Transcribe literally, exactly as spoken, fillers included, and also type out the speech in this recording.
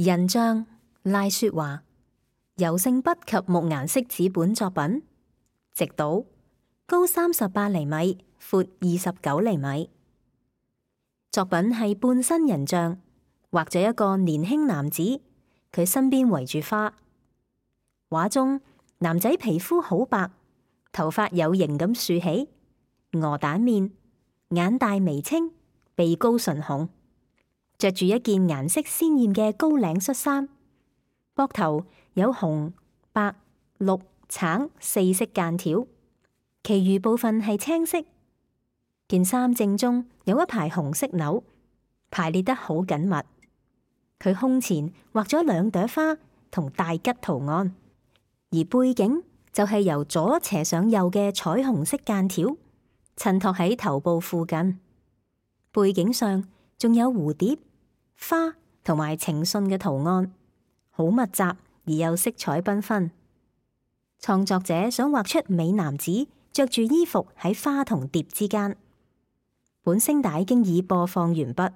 人像賴雪華，油性筆及木顏色紙本作品，直島，高三十八厘米，闊二十九厘米。作品係半身人像，畫咗一個年輕男子，佢身邊圍住花。畫中男仔皮膚好白，頭髮有型咁豎起，鵝蛋面，眼大眉清，鼻高唇紅。着住一件顏色鮮豔嘅高領恤衫，膊頭有紅、白、綠、橙四色間條，其餘部分係青色。件衫正中有一排紅色紐，排列得好緊密。佢胸前畫咗兩朵花同大吉圖案，而背景就係由左斜上右嘅彩虹色間條襯托喺頭部附近。背景上仲有蝴蝶、花同埋情信嘅圖案，好密集而又色彩繽紛。創作者想畫出美男子着住衣服喺花同蝶之間。本聲帶經已播放完畢。